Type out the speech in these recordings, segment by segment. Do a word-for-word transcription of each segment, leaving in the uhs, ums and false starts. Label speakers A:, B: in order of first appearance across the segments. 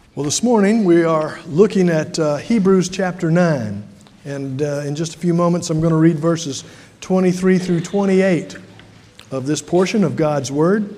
A: Well, this morning we are looking at uh, Hebrews chapter nine. And uh, in just a few moments I'm going to read verses twenty-three through twenty-eight of this portion of God's Word.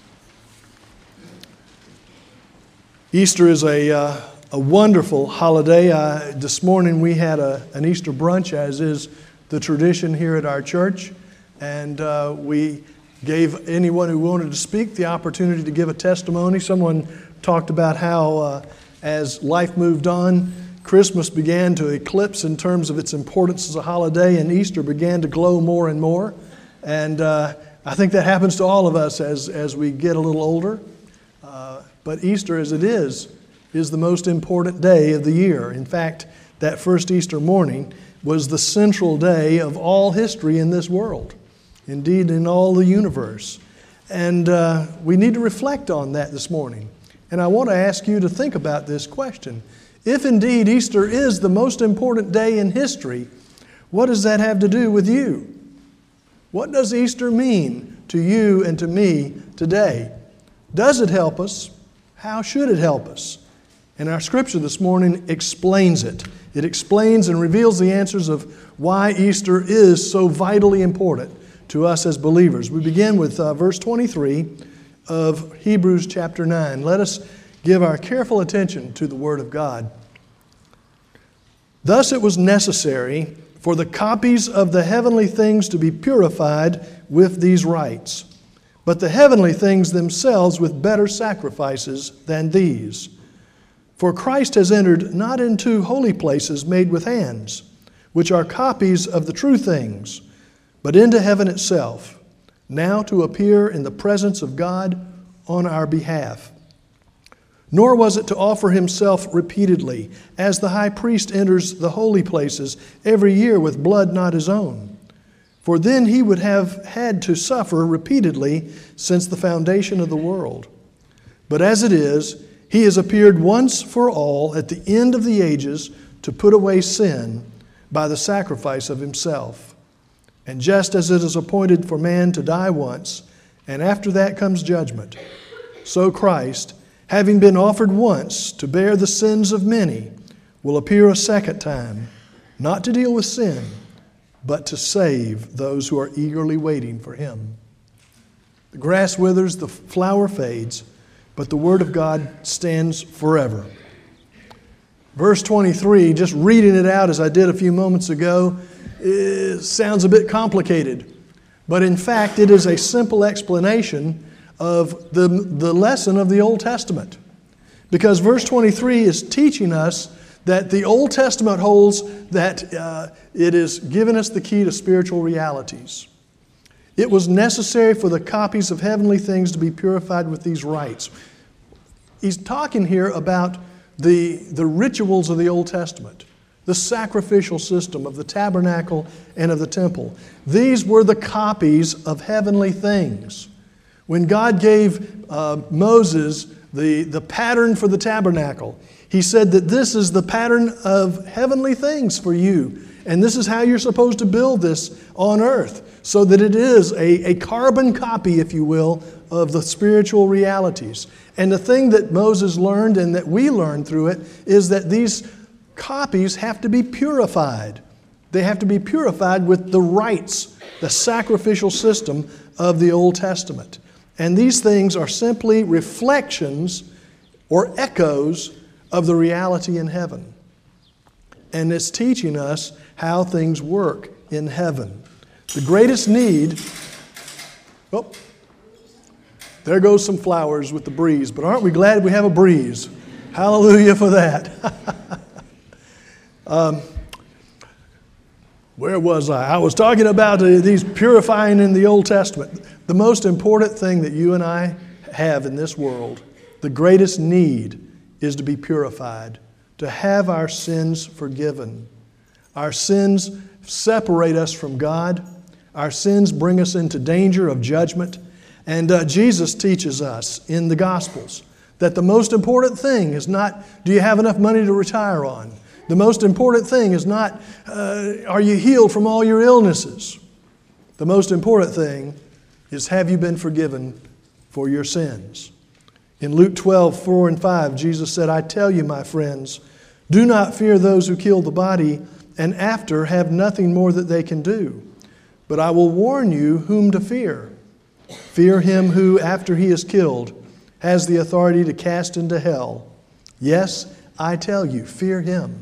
A: Easter is a, uh, a wonderful holiday. Uh, this morning we had a, an Easter brunch, as is the tradition here at our church. And uh, we gave anyone who wanted to speak the opportunity to give a testimony. Someone talked about how uh, as life moved on, Christmas began to eclipse in terms of its importance as a holiday, and Easter began to glow more and more. And uh, I think that happens to all of us as, as we get a little older. Uh, but Easter, as it is, is the most important day of the year. In fact, that first Easter morning was the central day of all history in this world, indeed in all the universe. And uh, we need to reflect on that this morning. And I want to ask you to think about this question. If indeed Easter is the most important day in history, what does that have to do with you? What does Easter mean to you and to me today? Does it help us? How should it help us? And our scripture this morning explains it. It explains and reveals the answers of why Easter is so vitally important to us as believers. We begin with uh, verse twenty-three of Hebrews chapter nine. Let us give our careful attention to the Word of God. Thus it was necessary for the copies of the heavenly things to be purified with these rites, but the heavenly things themselves with better sacrifices than these. For Christ has entered not into holy places made with hands, which are copies of the true things, but into heaven itself, now to appear in the presence of God on our behalf. Nor was it to offer himself repeatedly, as the high priest enters the holy places every year with blood not his own. For then he would have had to suffer repeatedly since the foundation of the world. But as it is, he has appeared once for all at the end of the ages to put away sin by the sacrifice of himself. And just as it is appointed for man to die once, and after that comes judgment, so Christ, having been offered once to bear the sins of many, will appear a second time, not to deal with sin, but to save those who are eagerly waiting for him. The grass withers, the flower fades, but the word of God stands forever. Verse twenty-three, just reading it out as I did a few moments ago, it sounds a bit complicated. But in fact, it is a simple explanation of the, the lesson of the Old Testament. Because verse twenty-three is teaching us that the Old Testament holds that uh, it is giving us the key to spiritual realities. It was necessary for the copies of heavenly things to be purified with these rites. He's talking here about the, the rituals of the Old Testament, the sacrificial system of the tabernacle and of the temple. These were the copies of heavenly things. When God gave uh, Moses the, the pattern for the tabernacle, he said that this is the pattern of heavenly things for you. And this is how you're supposed to build this on earth, so that it is a, a carbon copy, if you will, of the spiritual realities. And the thing that Moses learned and that we learned through it is that these copies have to be purified. They have to be purified with the rites, the sacrificial system of the Old Testament. And these things are simply reflections or echoes of the reality in heaven. And it's teaching us how things work in heaven. The greatest need... Oh, there goes some flowers with the breeze. But aren't we glad we have a breeze? Hallelujah for that. um, where was I? I was talking about uh, these purifying in the Old Testament. The most important thing that you and I have in this world, the greatest need, is to be purified, to have our sins forgiven. Our sins separate us from God. Our sins bring us into danger of judgment. And uh, Jesus teaches us in the Gospels that the most important thing is not, do you have enough money to retire on? The most important thing is not, uh, are you healed from all your illnesses? The most important thing is, have you been forgiven for your sins? In Luke twelve, four and five, Jesus said, I tell you, my friends, do not fear those who kill the body and after have nothing more that they can do. But I will warn you whom to fear. Fear him who, after he is killed, has the authority to cast into hell. Yes, I tell you, fear him.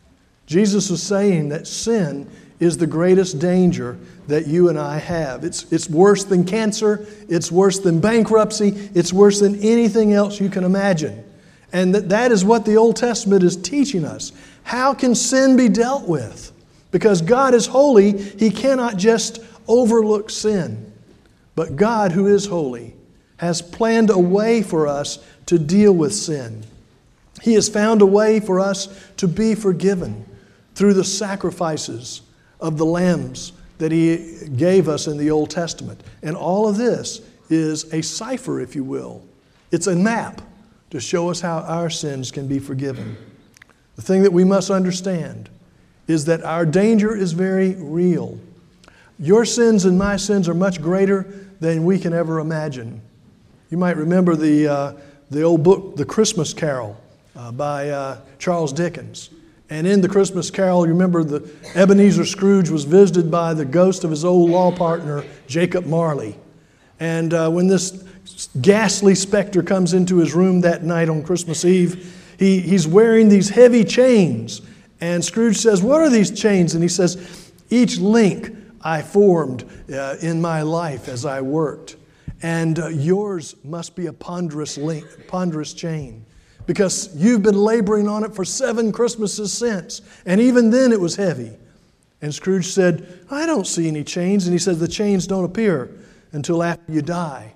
A: Jesus was saying that sin is the greatest danger that you and I have. It's, it's worse than cancer. It's worse than bankruptcy. It's worse than anything else you can imagine. And that, that is what the Old Testament is teaching us. How can sin be dealt with? Because God is holy, He cannot just overlook sin. But God, who is holy, has planned a way for us to deal with sin. He has found a way for us to be forgiven through the sacrifices of the lambs that He gave us in the Old Testament. And all of this is a cipher, if you will. It's a map to show us how our sins can be forgiven. The thing that we must understand is that our danger is very real. Your sins and my sins are much greater than we can ever imagine. You might remember the, uh, the old book, The Christmas Carol, uh, by uh, Charles Dickens. And in The Christmas Carol, you remember that Ebenezer Scrooge was visited by the ghost of his old law partner, Jacob Marley. And uh, when this ghastly specter comes into his room that night on Christmas Eve, he, he's wearing these heavy chains. And Scrooge says, "What are these chains?" And he says, "Each link I formed uh, in my life as I worked. And uh, yours must be a ponderous link, ponderous chain. Because you've been laboring on it for seven Christmases since. And even then it was heavy." And Scrooge said, "I don't see any chains." And he said, "The chains don't appear until after you die."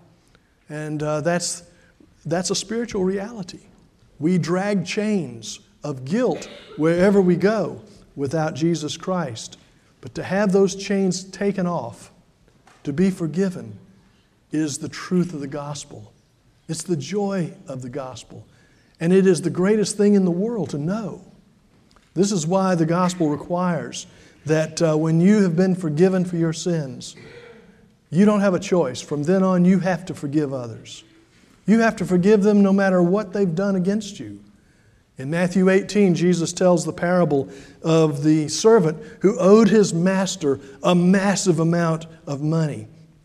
A: And uh, that's, that's a spiritual reality. We drag chains of guilt wherever we go without Jesus Christ. But to have those chains taken off, to be forgiven, is the truth of the gospel. It's the joy of the gospel. And it is the greatest thing in the world to know. This is why the gospel requires that uh, when you have been forgiven for your sins, you don't have a choice. From then on, you have to forgive others. You have to forgive them no matter what they've done against you. In Matthew eighteen, Jesus tells the parable of the servant who owed his master a massive amount of money.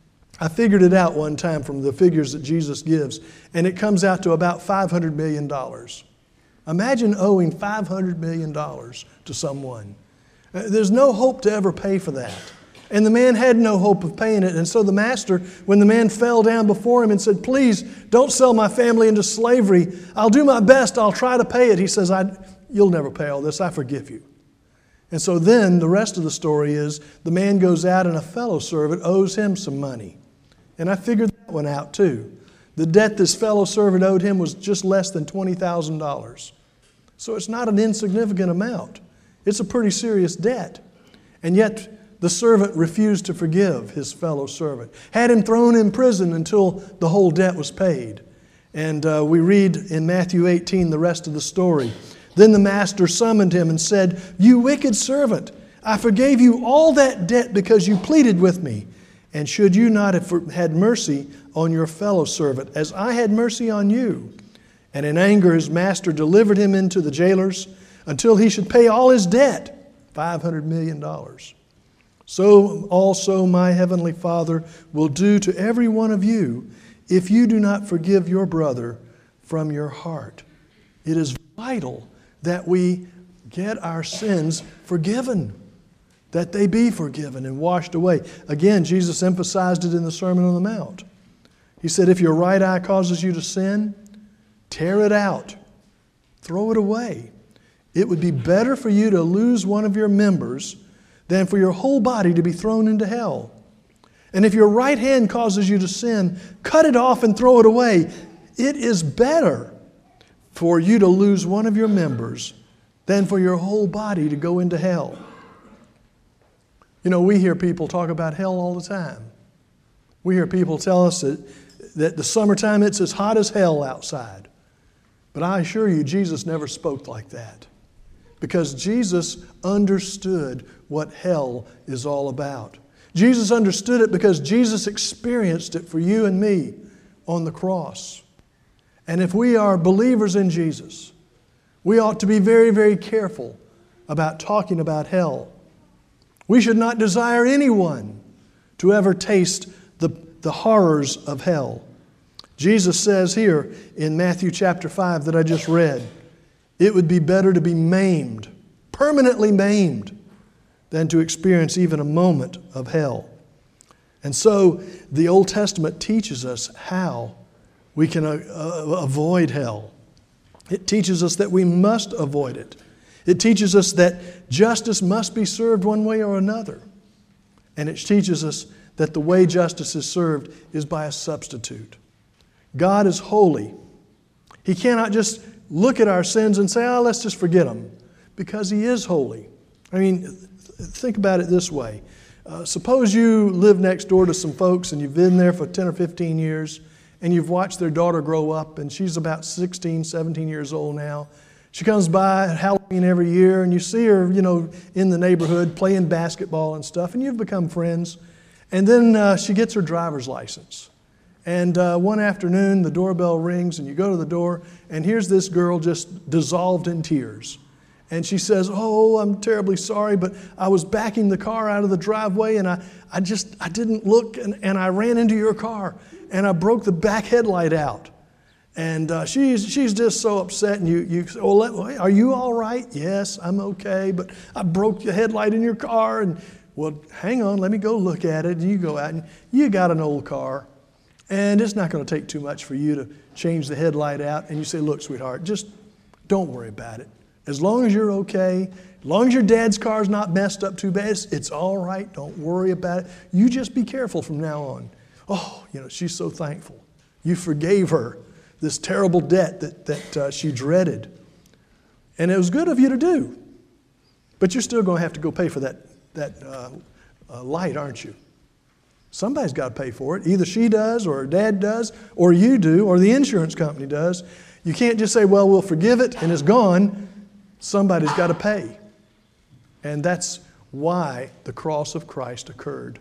A: I figured it out one time from the figures that Jesus gives, and it comes out to about five hundred million dollars. Imagine owing five hundred million dollars to someone. There's no hope to ever pay for that. And the man had no hope of paying it. And so the master, when the man fell down before him and said, "Please, don't sell my family into slavery. I'll do my best. I'll try to pay it." He says, I, "You'll never pay all this. I forgive you." And so then the rest of the story is the man goes out and a fellow servant owes him some money. And I figured that one out too. The debt this fellow servant owed him was just less than twenty thousand dollars. So it's not an insignificant amount. It's a pretty serious debt. And yet the servant refused to forgive his fellow servant, had him thrown in prison until the whole debt was paid. And uh, we read in Matthew eighteen the rest of the story. Then the master summoned him and said, "You wicked servant, I forgave you all that debt because you pleaded with me. And should you not have had mercy on your fellow servant, as I had mercy on you?" And in anger his master delivered him into the jailers until he should pay all his debt, five hundred million dollars. So also my heavenly Father will do to every one of you if you do not forgive your brother from your heart. It is vital that we get our sins forgiven, that they be forgiven and washed away. Again, Jesus emphasized it in the Sermon on the Mount. He said, if your right eye causes you to sin, tear it out. Throw it away. It would be better for you to lose one of your members than for your whole body to be thrown into hell. And if your right hand causes you to sin, cut it off and throw it away. It is better for you to lose one of your members than for your whole body to go into hell. You know, we hear people talk about hell all the time. We hear people tell us that, that the summertime it's as hot as hell outside. But I assure you, Jesus never spoke like that. Because Jesus understood what hell is all about. Jesus understood it because Jesus experienced it for you and me on the cross. And if we are believers in Jesus, we ought to be very, very careful about talking about hell. We should not desire anyone to ever taste the, the horrors of hell. Jesus says here in Matthew chapter five that I just read, it would be better to be maimed, permanently maimed, than to experience even a moment of hell. And so the Old Testament teaches us how we can uh, uh, avoid hell. It teaches us that we must avoid it. It teaches us that justice must be served one way or another. And it teaches us that the way justice is served is by a substitute. God is holy. He cannot just look at our sins and say, oh, let's just forget them, because He is holy. I mean, think about it this way. Uh, suppose you live next door to some folks and you've been there for ten or fifteen years and you've watched their daughter grow up and she's about sixteen, seventeen years old now. She comes by at Halloween every year and you see her, you know, in the neighborhood playing basketball and stuff, and you've become friends. And then uh, she gets her driver's license. And uh, one afternoon, the doorbell rings, and you go to the door, and here's this girl just dissolved in tears. And she says, oh, I'm terribly sorry, but I was backing the car out of the driveway, and I, I just, I didn't look, and, and I ran into your car, and I broke the back headlight out. And uh, she's, she's just so upset, and you, you say, oh, let, are you all right? Yes, I'm okay, but I broke the headlight in your car. And, well, hang on, let me go look at it. And you go out, and you got an old car. And it's not going to take too much for you to change the headlight out. And you say, look, sweetheart, just don't worry about it. As long as you're okay, as long as your dad's car's not messed up too bad, it's, it's all right. Don't worry about it. You just be careful from now on. Oh, you know, she's so thankful. You forgave her this terrible debt that, that uh, she dreaded. And it was good of you to do. But you're still going to have to go pay for that, that uh, uh, light, aren't you? Somebody's got to pay for it. Either she does, or her dad does, or you do, or the insurance company does. You can't just say, well, we'll forgive it and it's gone. Somebody's got to pay. And that's why the cross of Christ occurred.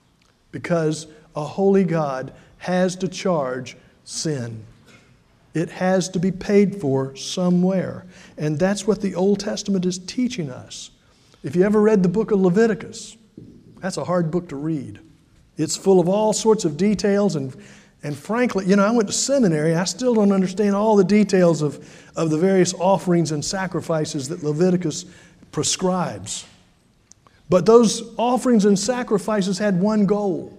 A: Because a holy God has to charge sin. It has to be paid for somewhere. And that's what the Old Testament is teaching us. If you ever read the book of Leviticus, that's a hard book to read. It's full of all sorts of details, and, and frankly, you know, I went to seminary. I still don't understand all the details of, of the various offerings and sacrifices that Leviticus prescribes. But those offerings and sacrifices had one goal: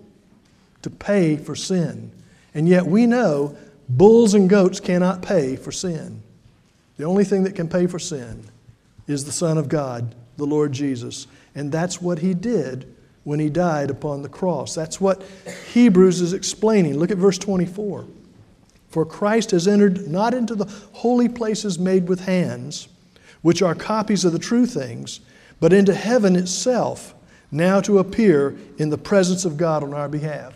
A: to pay for sin. And yet we know bulls and goats cannot pay for sin. The only thing that can pay for sin is the Son of God, the Lord Jesus. And that's what He did when He died upon the cross. That's what Hebrews is explaining. Look at verse twenty-four. For Christ has entered not into the holy places made with hands, which are copies of the true things, but into heaven itself, now to appear in the presence of God on our behalf.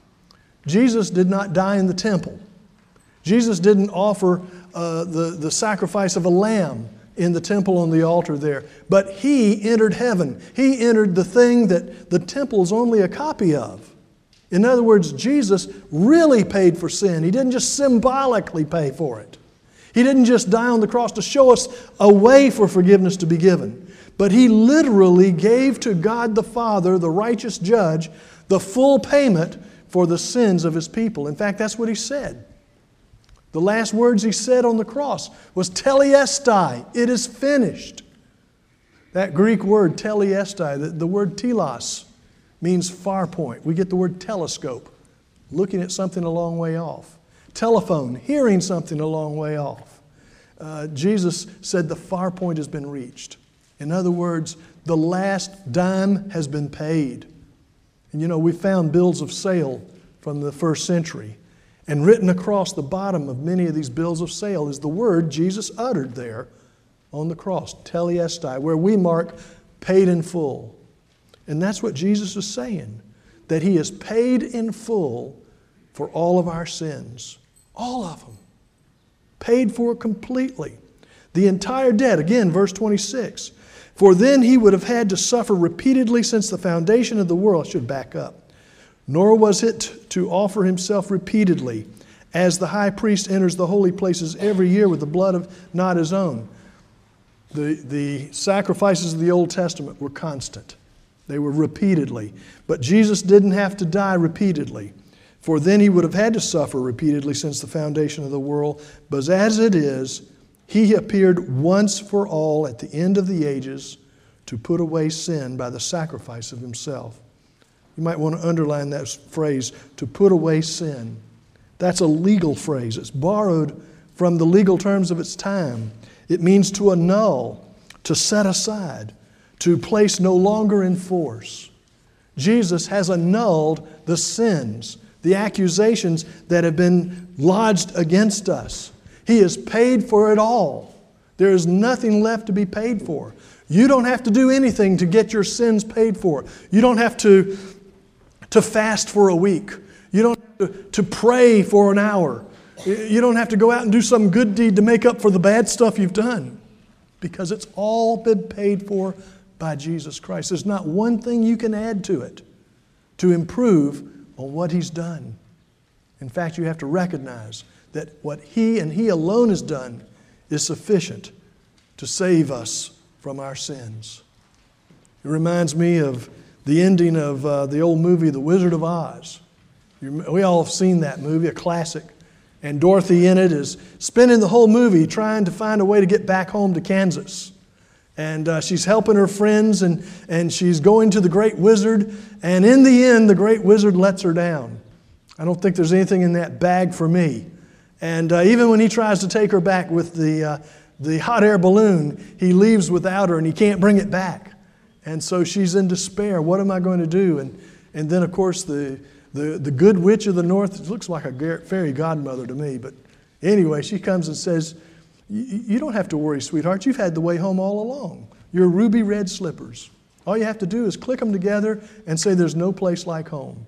A: Jesus did not die in the temple. Jesus didn't offer uh, the, the sacrifice of a lamb in the temple on the altar there. But He entered heaven. He entered the thing that the temple is only a copy of. In other words, Jesus really paid for sin. He didn't just symbolically pay for it. He didn't just die on the cross to show us a way for forgiveness to be given. But He literally gave to God the Father, the righteous judge, the full payment for the sins of His people. In fact, that's what He said. The last words He said on the cross was telestai, it is finished. That Greek word telestai, the, the word telos, means far point. We get the word telescope, looking at something a long way off. Telephone, hearing something a long way off. Uh, Jesus said the far point has been reached. In other words, the last dime has been paid. And you know, we found bills of sale from the first century. And written across the bottom of many of these bills of sale is the word Jesus uttered there on the cross, telestai, where we mark paid in full. And that's what Jesus is saying, that He has paid in full for all of our sins. All of them. Paid for completely. The entire debt. Again, verse twenty-six. For then He would have had to suffer repeatedly since the foundation of the world. I should back up. Nor was it to offer Himself repeatedly as the high priest enters the holy places every year with the blood of not his own. The, the sacrifices of the Old Testament were constant. They were repeatedly. But Jesus didn't have to die repeatedly, for then he would have had to suffer repeatedly since the foundation of the world. But as it is, he appeared once for all at the end of the ages to put away sin by the sacrifice of himself. You might want to underline that phrase, to put away sin. That's a legal phrase. It's borrowed from the legal terms of its time. It means to annul, to set aside, to place no longer in force. Jesus has annulled the sins, the accusations that have been lodged against us. He has paid for it all. There is nothing left to be paid for. You don't have to do anything to get your sins paid for. You don't have to, to fast for a week. You don't have to, to pray for an hour. You don't have to go out and do some good deed to make up for the bad stuff you've done, because it's all been paid for by Jesus Christ. There's not one thing you can add to it to improve on what He's done. In fact, you have to recognize that what He and He alone has done is sufficient to save us from our sins. It reminds me of the ending of uh, the old movie, The Wizard of Oz. You, we all have seen that movie, a classic. And Dorothy in it is spending the whole movie trying to find a way to get back home to Kansas. And uh, she's helping her friends, and, and she's going to the great wizard. And in the end, the great wizard lets her down. I don't think there's anything in that bag for me. And uh, even when he tries to take her back with the, uh, the hot air balloon, he leaves without her and he can't bring it back. And so she's in despair. What am I going to do? And, and then, of course, the, the, the good witch of the north looks like a fairy godmother to me. But anyway, she comes and says, you don't have to worry, sweetheart. You've had the way home all along. Your ruby red slippers. All you have to do is click them together and say there's no place like home.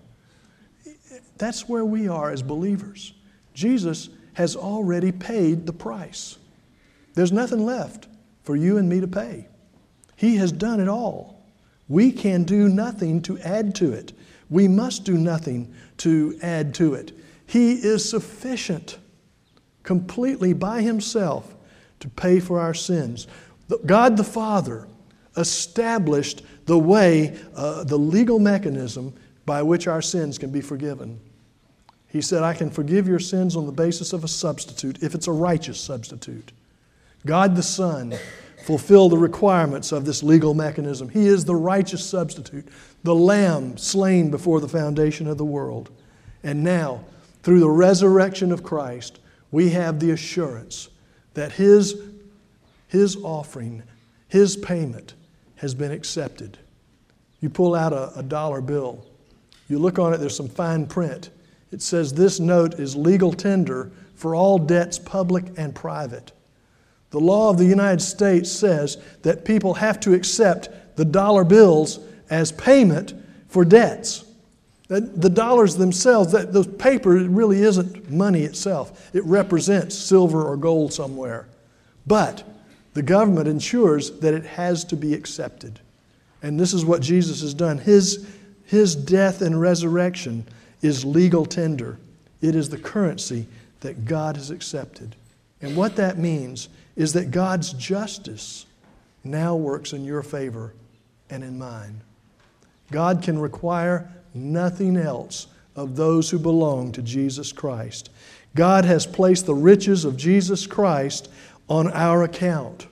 A: That's where we are as believers. Jesus has already paid the price. There's nothing left for you and me to pay. He has done it all. We can do nothing to add to it. We must do nothing to add to it. He is sufficient completely by Himself to pay for our sins. God the Father established the way, uh, the legal mechanism by which our sins can be forgiven. He said, I can forgive your sins on the basis of a substitute if it's a righteous substitute. God the Son fulfilled the requirements of this legal mechanism. He is the righteous substitute, the Lamb slain before the foundation of the world. And now, through the resurrection of Christ, we have the assurance that His, His offering, His payment has been accepted. You pull out a, a dollar bill. You look on it, there's some fine print. It says this note is legal tender for all debts, public and private. The law of the United States says that people have to accept the dollar bills as payment for debts. The dollars themselves, that those paper really isn't money itself. It represents silver or gold somewhere. But the government ensures that it has to be accepted. And this is what Jesus has done. His, his death and resurrection is legal tender. It is the currency that God has accepted. And what that means is that God's justice now works in your favor and in mine. God can require nothing else of those who belong to Jesus Christ. God has placed the riches of Jesus Christ on our account.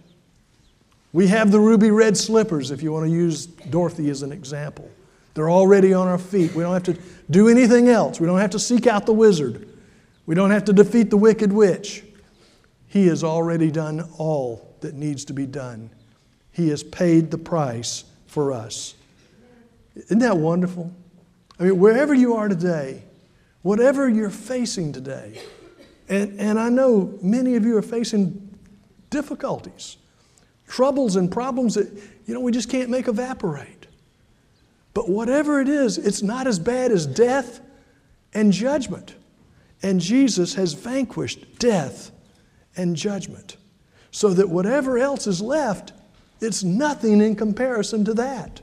A: We have the ruby red slippers, if you want to use Dorothy as an example. They're already on our feet. We don't have to do anything else. We don't have to seek out the wizard. We don't have to defeat the wicked witch. He has already done all that needs to be done. He has paid the price for us. Isn't that wonderful? I mean, wherever you are today, whatever you're facing today, and, and I know many of you are facing difficulties, troubles and problems that, you know, we just can't make evaporate. But whatever it is, it's not as bad as death and judgment. And Jesus has vanquished death and judgment. So that whatever else is left, it's nothing in comparison to that.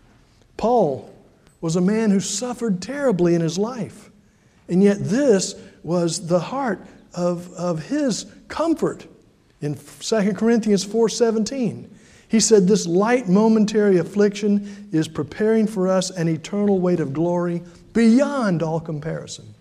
A: Paul was a man who suffered terribly in his life. And yet this was the heart of, of His comfort. In Second Corinthians four seventeen, He said, this light momentary affliction is preparing for us an eternal weight of glory beyond all comparison.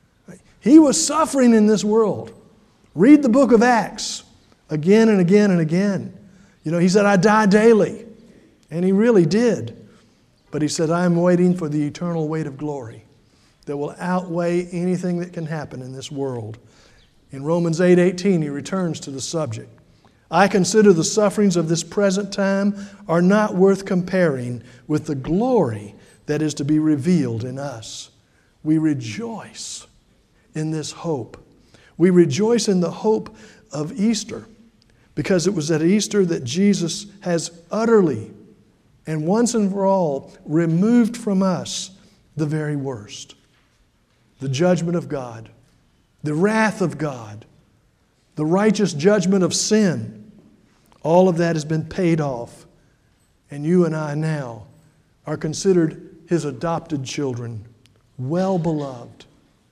A: He was suffering in this world. Read the book of Acts again and again and again. You know, He said, I die daily. And He really did. But He said, I'm waiting for the eternal weight of glory that will outweigh anything that can happen in this world. In Romans eight eighteen, He returns to the subject. I consider the sufferings of this present time are not worth comparing with the glory that is to be revealed in us. We rejoice in this hope. We rejoice in the hope of Easter because it was at Easter that Jesus has utterly and once and for all removed from us the very worst. The judgment of God, the wrath of God, the righteous judgment of sin. All of that has been paid off. And you and I now are considered His adopted children, well beloved,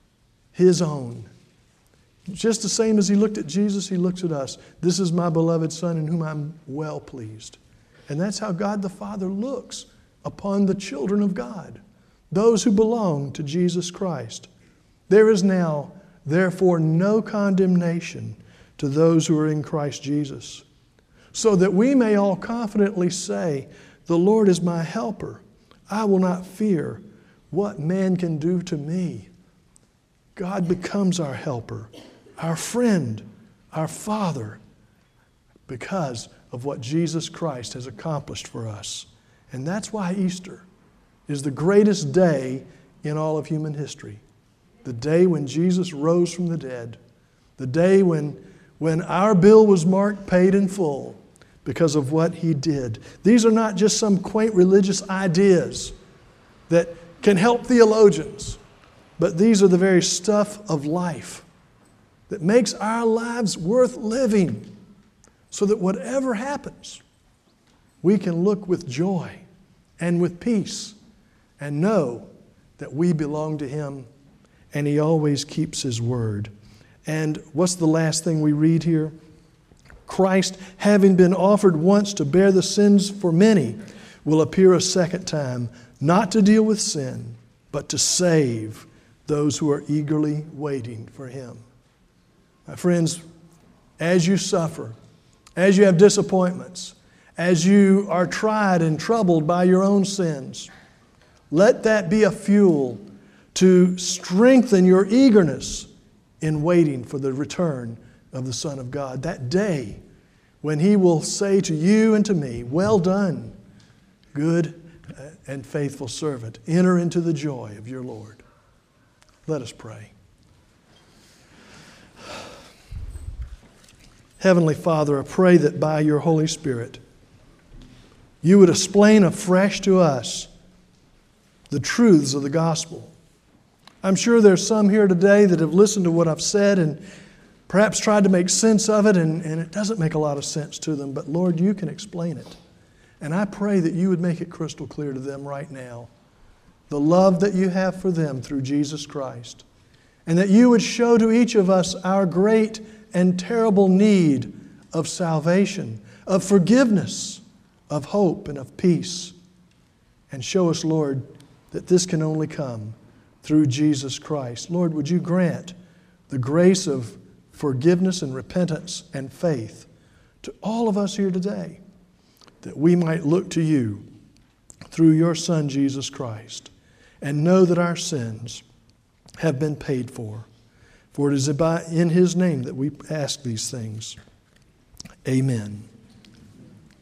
A: His own. Just the same as He looked at Jesus, He looks at us. This is my beloved Son in whom I'm well pleased. And that's how God the Father looks upon the children of God, those who belong to Jesus Christ. There is now, therefore, no condemnation to those who are in Christ Jesus, so that we may all confidently say, the Lord is my helper. I will not fear what man can do to me. God becomes our helper, our friend, our Father, because of what Jesus Christ has accomplished for us. And that's why Easter is the greatest day in all of human history. The day when Jesus rose from the dead. The day when, when our bill was marked paid in full because of what He did. These are not just some quaint religious ideas that can help theologians, but these are the very stuff of life that makes our lives worth living, so that whatever happens, we can look with joy and with peace and know that we belong to Him and He always keeps His word. And what's the last thing we read here? Christ, having been offered once to bear the sins for many, will appear a second time, not to deal with sin, but to save those who are eagerly waiting for Him. My friends, as you suffer, as you have disappointments, as you are tried and troubled by your own sins, let that be a fuel to strengthen your eagerness in waiting for the return of the Son of God. That day when He will say to you and to me, well done, good and faithful servant. Enter into the joy of your Lord. Let us pray. Heavenly Father, I pray that by your Holy Spirit, you would explain afresh to us the truths of the gospel. I'm sure there's some here today that have listened to what I've said and perhaps tried to make sense of it, and, and it doesn't make a lot of sense to them. But Lord, you can explain it. And I pray that you would make it crystal clear to them right now, the love that you have for them through Jesus Christ. And that you would show to each of us our great and terrible need of salvation, of forgiveness, of hope, and of peace. And show us, Lord, that this can only come through Jesus Christ. Lord, would you grant the grace of forgiveness and repentance and faith to all of us here today, that we might look to you through your Son, Jesus Christ, and know that our sins have been paid for. For it is in His name that we ask these things. Amen.